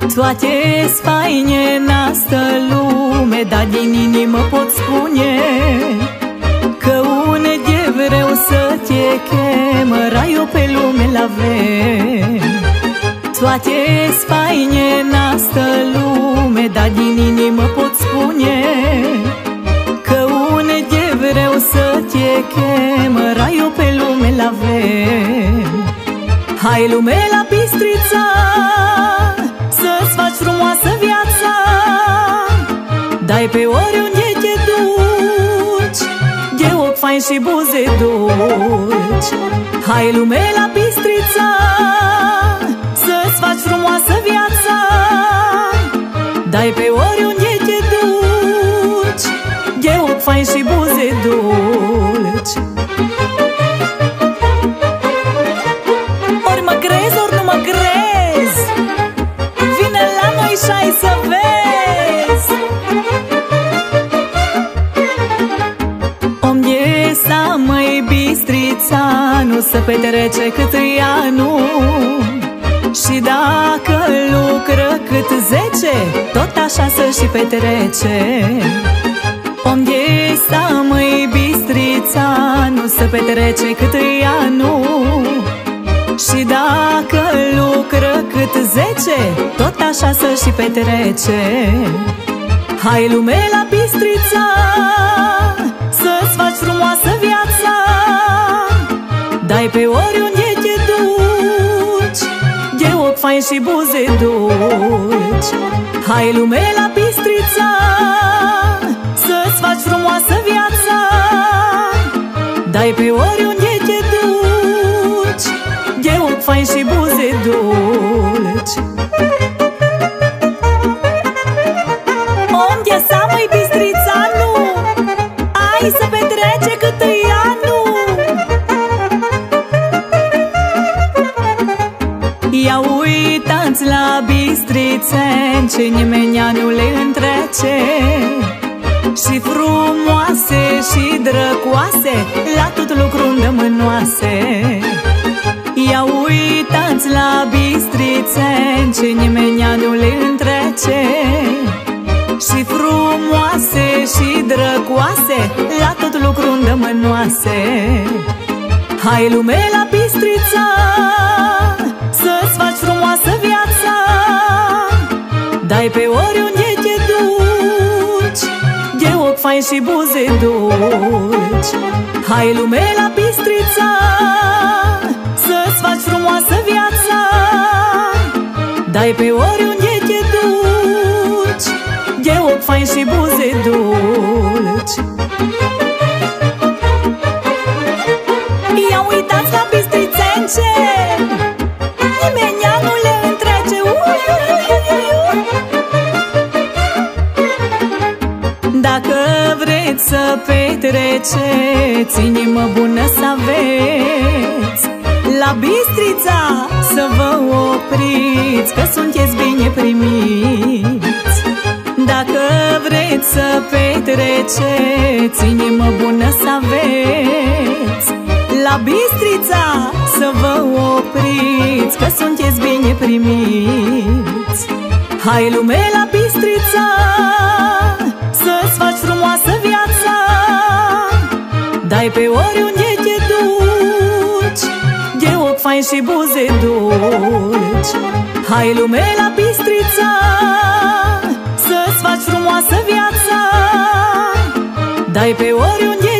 Toate-s faine în asta lume, dar din inimă pot spune că une de vreau să te chemă, raiul pe lume l-avem. Toate-s faine în asta lume, dar din inimă pot spune că une de vreau să te chemă, raiul pe lume l-avem. Hai lume la Bistrița, să-ți faci frumoasă viața, dai pe oriunde te duci, de ochi fain și buze dulci. Hai lume la Bistrița, să-ți faci frumoasă viața, dai pe oriunde te duci, de ochi fain și buze dulci. Ori mă crezi, ori nu mă crezi, vine la noi și ai să vezi. Unde sta, măi, Bistrița, nu se petrece cât anul, și dacă lucră cât 10, tot așa să și petrece. Unde sta, măi, Bistrița, nu se petrece cât anul, și dacă lucră cât 10, tot așa să și petrece. Hai lume la Bistrița, să-ți faci frumoasă viața, dai pe oriunde te duci, de ochi fain și buze dulci. Hai lume la Bistrița, să-ți faci frumoasă viața, dai pe oriunde te duci, de ochi fain și buze dulci. Unde sta, măi, Bistrița, nu ai să petrece cât anul. Ia uitați la bistrițeni, ce nimeni nu le întrece, și frumoase și drăcoase, la tot lucru îndemânoase. Ia uitați la bistrițeni, ce nimeni nu le întrece, și frumoase și drăcoase, la tot lucru îndemânoase. Hai lume la Bistrița, să-ți faci frumoasă viața, dai pe oriunde te duci, de ochi fain și buze dulci. Hai lume la Bistrița, să-ți faci frumoasă viața, dai pe oriunde te duci, de ochi fain și buze dulci. Ia uitați la bistrițeni, ce nimeni nu le întrece. Dacă vreți să petreceți, inimă bună să aveți, la Bistrița să vă opriți, că sunteți bine primiți. Dacă vreți să petreceți, inimă bună să aveți, la Bistrița să vă opriți, că sunteți bine primiți. Hai lume la Bistrița, să-ți faci frumoasă viața, dai pe oriunde te duci, de ochi fain și buze dulci. Hai lume la Bistrița, să-ți faci frumoasă viața, dai pe oriunde